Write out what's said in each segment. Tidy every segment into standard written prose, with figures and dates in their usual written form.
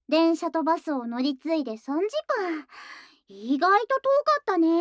電車とバスを乗り継いで3時間。意外と遠かったね。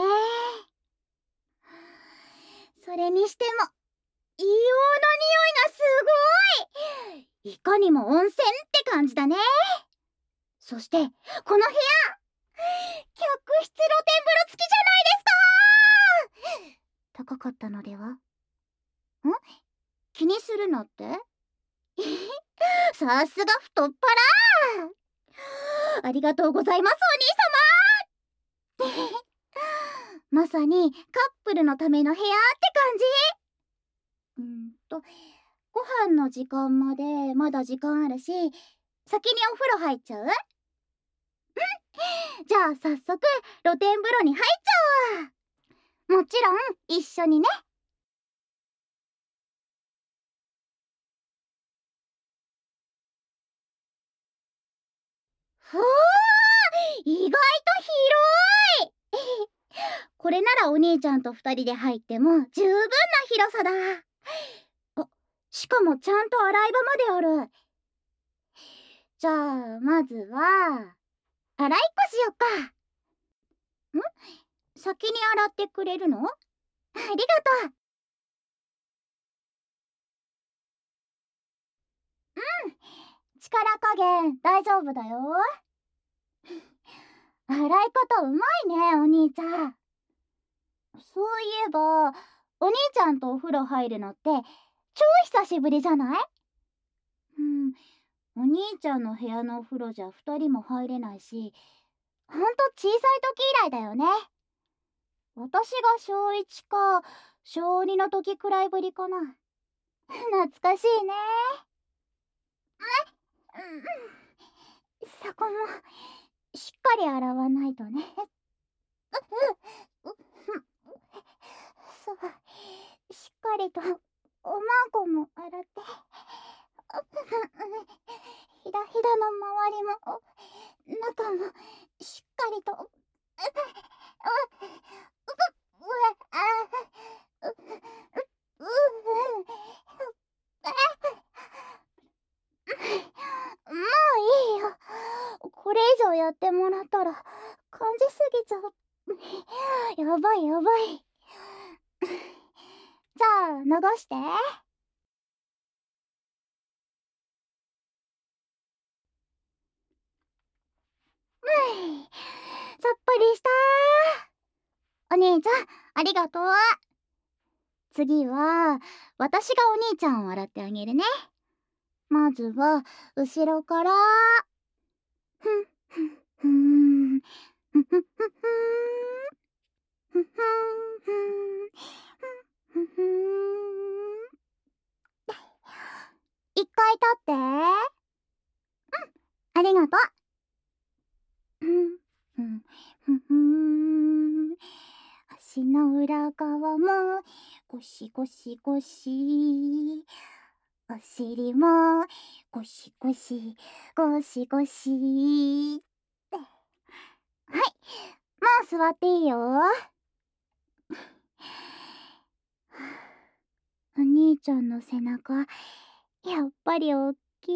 それにしても、硫黄の匂いがすごい。いかにも温泉って感じだね。そして、この部屋、客室露天風呂付きじゃないですか。高かったのでは？気にするなって？さすが太っ腹。ありがとうございます、お兄様。まさにカップルのための部屋って感じ。ご飯の時間までまだ時間あるし、先にお風呂入っちゃう？じゃあ早速露天風呂に入っちゃおう。もちろん一緒にね。ふー、意外と広い。これならお兄ちゃんと二人で入っても十分な広さだ。しかもちゃんと洗い場まである。じゃあまずは洗いっこしよっか。先に洗ってくれるの？ありがとう。力加減大丈夫だよ。洗い方うまいね、お兄ちゃん。そういえば、お兄ちゃんとお風呂入るのって超久しぶりじゃない？お兄ちゃんの部屋のお風呂じゃ2人も入れないし、ほんと小さい時以来だよね。私が小1か小2の時くらいぶりかな。懐かしいね。そこもしっかり洗わないとね。そう、しっかりとおまんこも洗って、ひだひだの周りも中もしっかりと。もういいよ。これ以上やってもらったら感じすぎちゃう。やばいやばい。じゃあ流して。さっぱりした。お兄ちゃんありがとう。次は私がお兄ちゃんを洗ってあげるね。まずは後ろから。ふんふんふんふんふんふんふんふんふんふん。一回立って。ありがとう。ふんふんふんふん。足の裏側もゴシゴシゴシ。お尻もゴシゴシゴシゴシ。はい、もう座っていいよ。お兄ちゃんの背中やっぱりおっきい。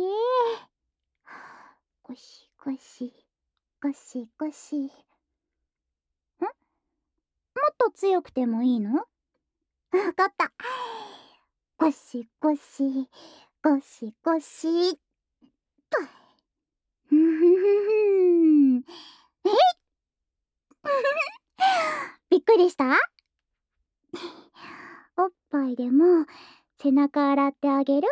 ゴシゴシゴシゴシ。もっと強くてもいいの？わかった。ゴシゴシゴシゴシと。ふふふふ。びっくりした？おっぱいでも背中洗ってあげる？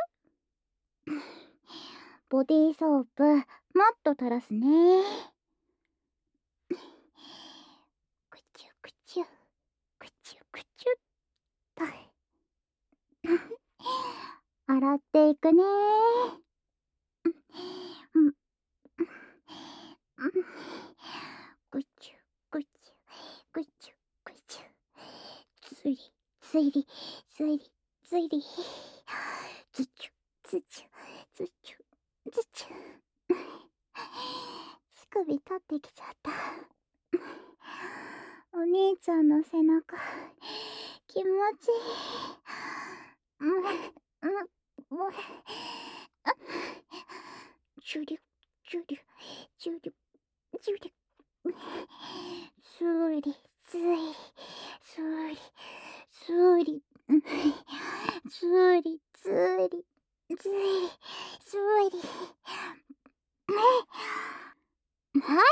ボディーソープもっと垂らすね。くちゅくちゅくちゅくちゅっと。洗っていくね。ぐちゅぐちゅぐちゅぐちゅ。つりつりつりつり。つちゅつちゅつちゅつちゅ。乳首立ってきちゃった。お兄ちゃんの背中気持ちいい。チュリュジュリジュリジュリスーリスーリスーリスーリスーリスーリスーリスーリはい、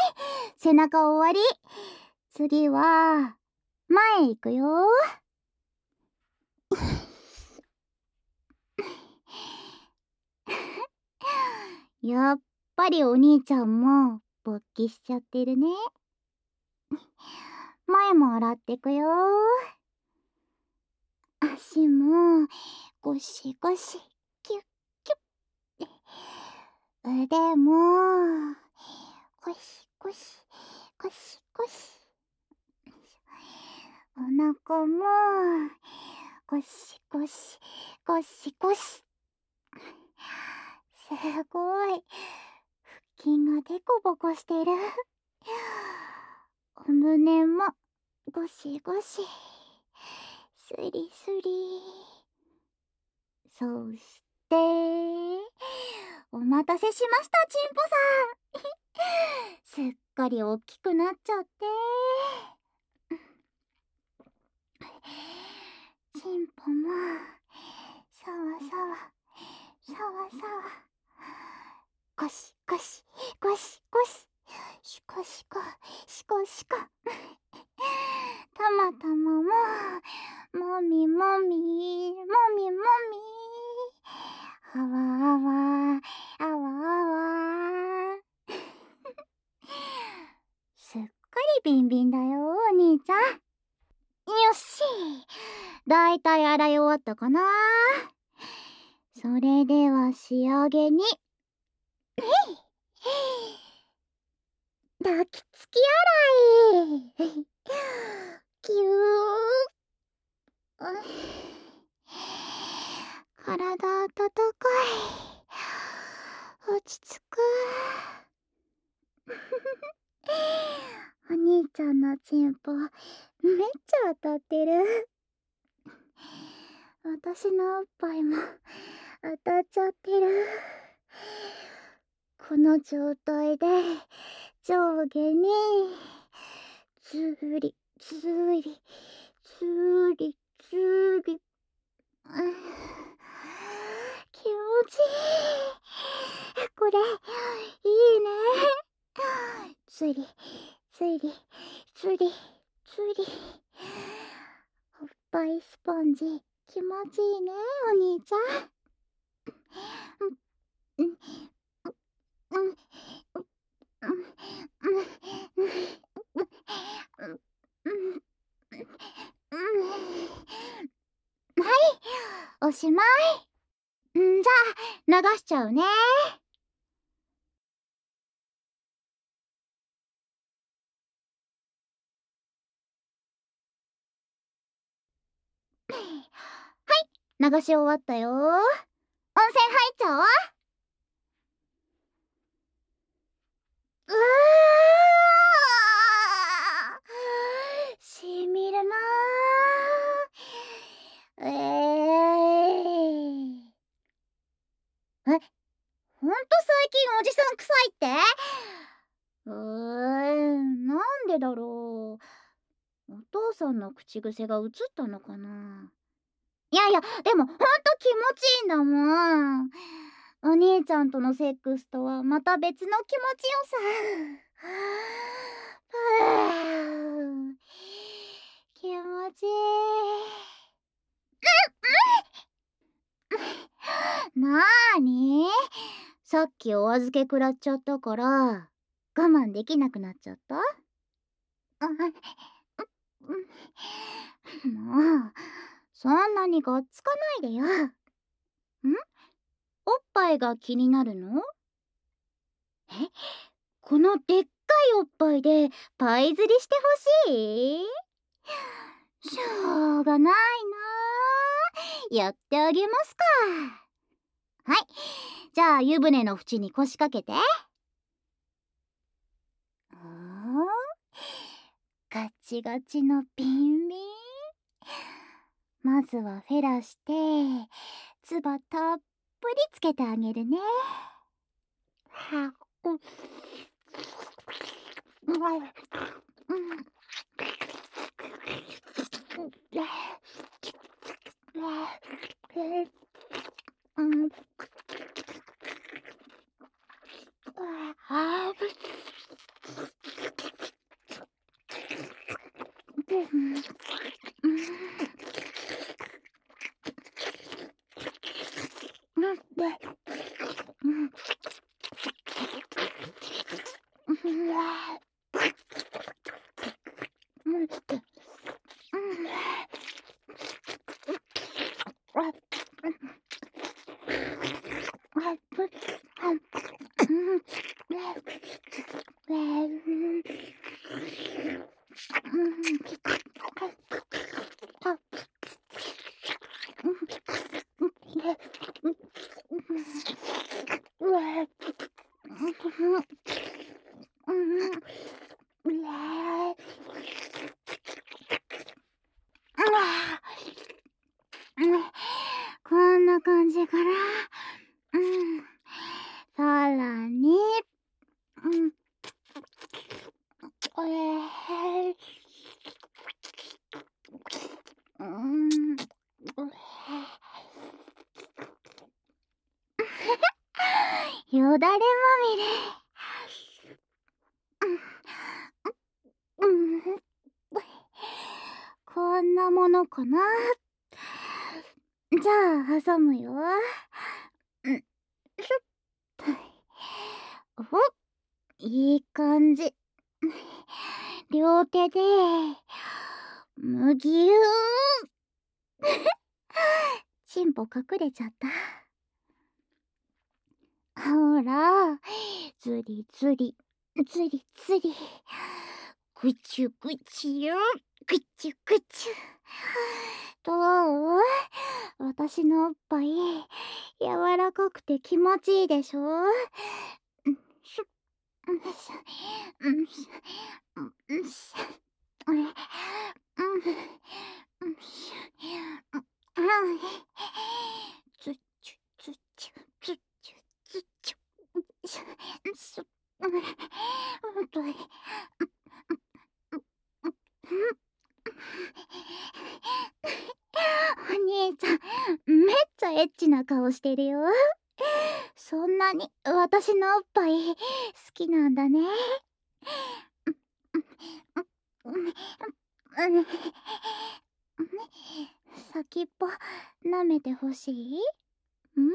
背中終わり。次は前行くよ。やっぱりお兄ちゃんも勃起しちゃってるね。前も洗ってくよ。足もゴシゴシキュッキュッ。腕もゴシゴシゴシゴシ。お腹もゴシゴシゴシゴシ。すごい、腹筋がデコボコしてる。お胸もゴシゴシスリスリ。そしてお待たせしました、チンポさん。すっかり大きくなっちゃって。チンポもさわさわさわさわ、ゴシゴシゴシゴシ、シコシコシコシコ。たまたまももみもみもみもみ、あわあわあわあわ。すっかりビンビンだよ、お兄ちゃん。よし、だいたい洗い終わったかな。それでは仕上げに抱きつき洗い。ぎゅー。体温かい。落ち着く。お兄ちゃんのチンポめっちゃ当たってる。私のおっぱいも当たっちゃってる。この状態で上下にずりずりずりずり。気持ちいい。これいいね。ずりずりずりずり。おっぱいスポンジ気持ちいいね、お兄ちゃん。はい、おしまい。じゃあ流しちゃうね。はい、流し終わったよ。温泉入っちゃおう。うわー、しみるなー。ほんと最近おじさん臭いって？なんでだろう。お父さんの口癖が移ったのかな。いやいや、でもほんと気持ちいいんだもん。お兄ちゃんとのセックスとはまた別の気持ちよさ。気持ちいい。なーに？さっきお預け食らっちゃったから我慢できなくなっちゃった？もうそんなにがっつかないでよ。おっぱいが気になるの？え、このでっかいおっぱいでパイ釣りしてほしい？しょうがないな。やってあげますか。はい、じゃあ湯船の縁に腰掛けて。ガチガチのビンビン。まずはフェラして唾たっぷりつけてあげるね。はっこんな感じから、さらに、よだれまみれ。こんなものかな。じゃあ挟むよ。お、いい感じ。両手でむぎゅーチンポ隠れちゃった。ほら、ずりずりずりずり、ぐちゅぐちゅぐちゅぐちゅ。どう？私のおっぱい柔らかくて気持ちいいでしょ？ずっちゅずっちゅずっちゅずっちゅ。お兄ちゃん、めっちゃエッチな顔してるよ。そんなに私のおっぱい好きなんだね。先っぽ舐めてほしい？ん？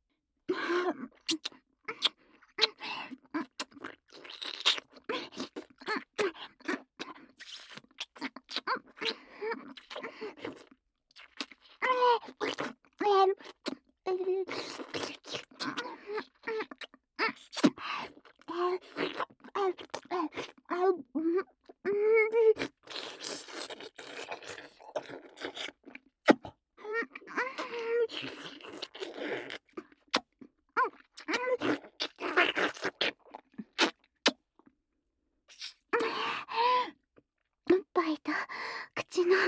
おっぱいと口の合わ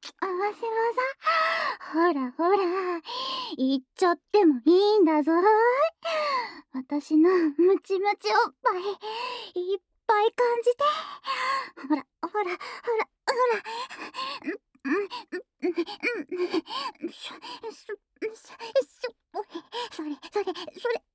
せ技。ほらほら、言っちゃってもいいんだぞ。私のムチムチおっぱいいっぱい感じて。ほらほらほらほら。それそれそれそれそれ。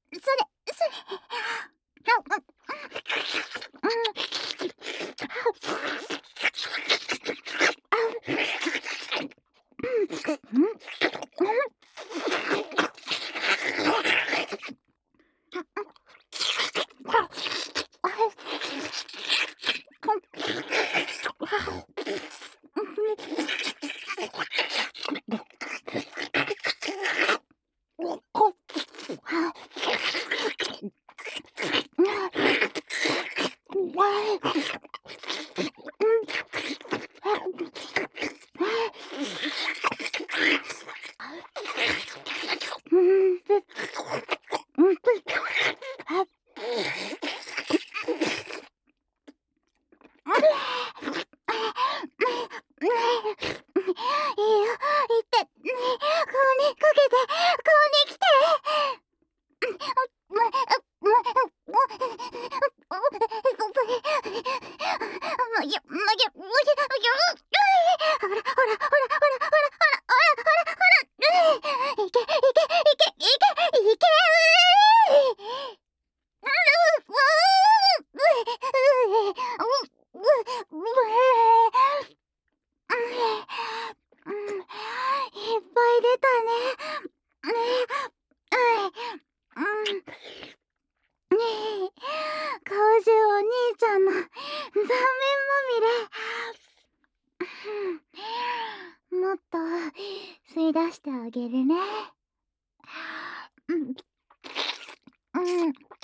出してあげるね。うん、うん、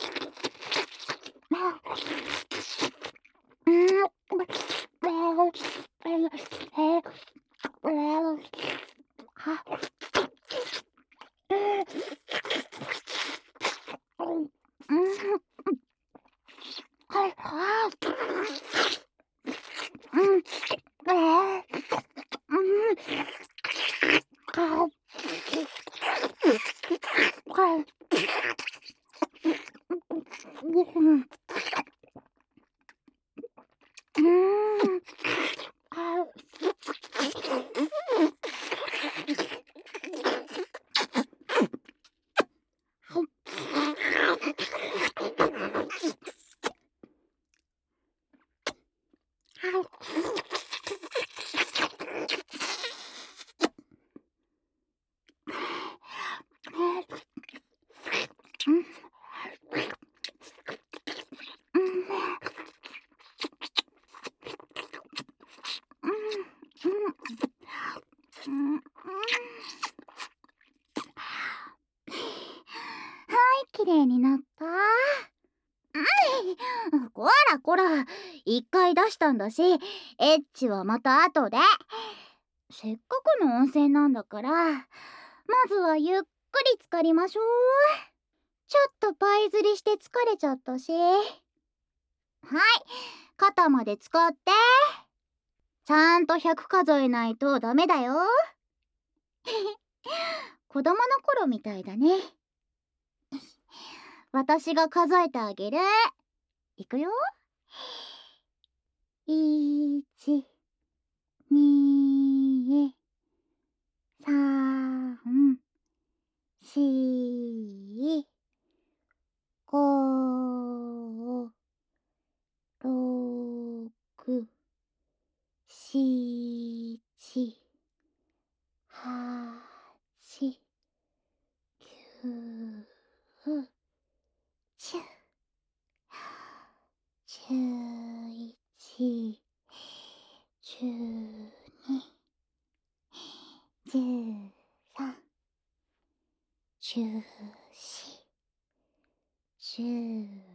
うん、きれいになった。こらこら、一回出したんだし、エッチはまた後で。せっかくの温泉なんだから、まずはゆっくり浸かりましょう。ちょっとパイ釣りして疲れちゃったし。はい、肩まで使って。ちゃんと100数えないとダメだよ。子供の頃みたいだね。私が数えてあげる。いくよ。1、2、3、4、5、6、7、8、9、10、11、12、13、14、15、